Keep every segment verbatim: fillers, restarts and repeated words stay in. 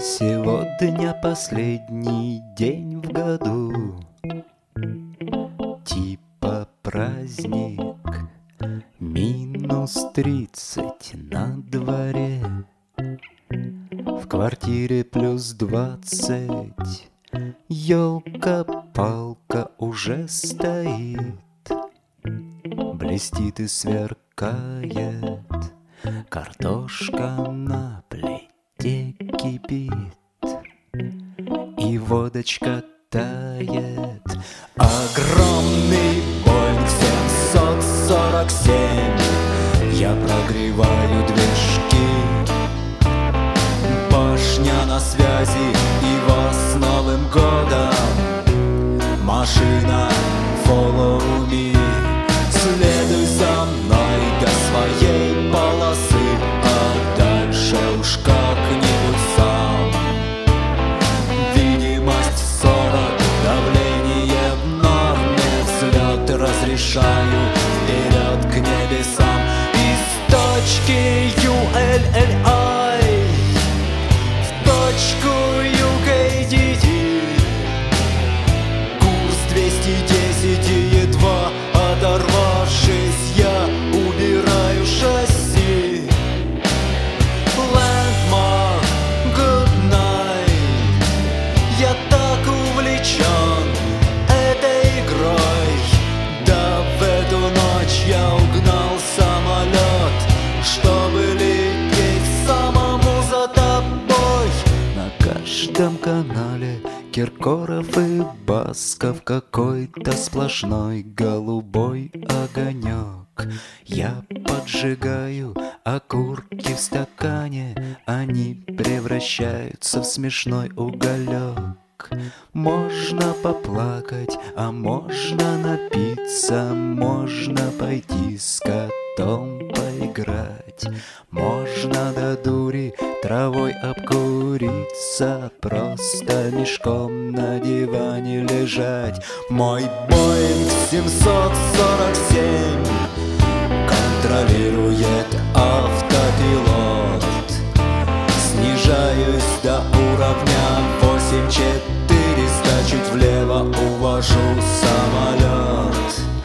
Сегодня последний день в году, типа праздник, минус тридцать на дворе. В квартире плюс двадцать, елка-палка уже стоит, блестит и сверкает, картошка на плите кипит, и водочка тает. Огромный Боинг семьсот сорок семь, я прогреваю движки, башня на связи, и вас с Новым годом. Машина follow me, следуй за мной до своей полосы, а дальше уж как-нибудь сам. Видимость сорок, давление в норме, взлет разрешаю вперед к небесам. Из точки ю эл эл ай в точку ю кей ди ди, курс двести десять, и едва оторвавшись, я убираю шасси. Landmark, good night, я так увлечен этой игрой, да в эту ночь я угнал самолет, чтобы лететь самому за тобой. На каждом канале Киркоров и Басков, какой-то сплошной голубой огонек. Я поджигаю окурки в стакане, они превращаются в смешной уголек. Можно поплакать, а можно напиться, можно пойти с котом поиграть, можно до дури травой обкуриться, просто мешком на диване лежать. Мой Боинг семьсот сорок семь контролирует автопилот, снижаюсь до уровня восемь четыреста, чуть влево увожу самолет.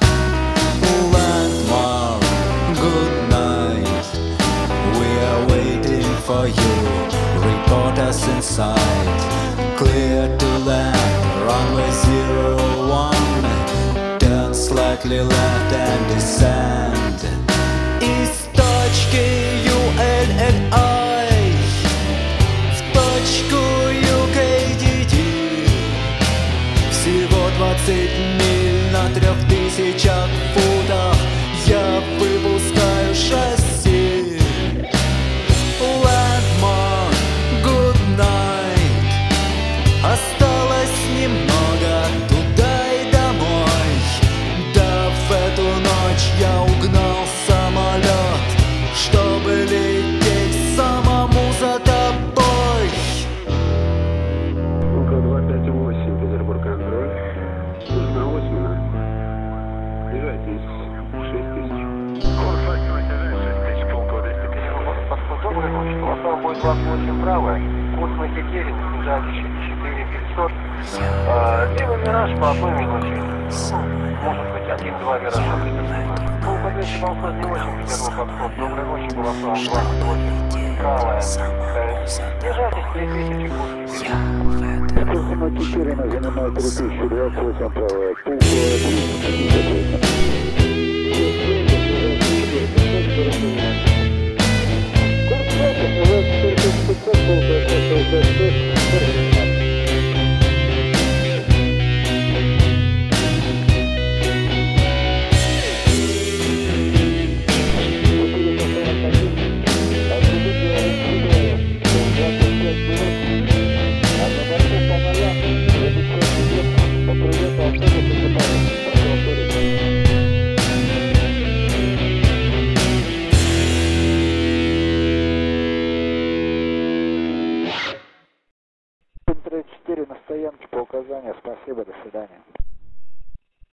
Landmark, good night, we are waiting for you, report us inside, clear to land, runway zero one, turn slightly left and descend. Из точки ю эл эл ай в точку ю кей ди ди, всего двадцать миль на трех тысячах футах, я выпускаю шасси. Landmark, good night, осталось немного туда и домой, да в эту ночь я угнал самолет, чтобы лететь самому за тобой. Лука два пять восемь, Петербург, контроль. Нужна Осьмина. Езжай, шесть тысяч. Курс возьмете, шесть тысяч, полгода, если Петербург. Подходовый луч, полоса будет двадцать восемь правая, курс на Тетерин, снижайте четыре пятьсот. Левый вираж по одной минуте. Может быть, один-два виража. Ну, подвесить полоса не очень, Петербург, подход. Доброй ночи, полоса двадцать восемь правая. Снижайтесь три тысячи курс. Курс Тетерина занимает три тысячи, двадцать восемь правая. Пух, тридцать четыре на стоянке по указанию. Спасибо, до свидания.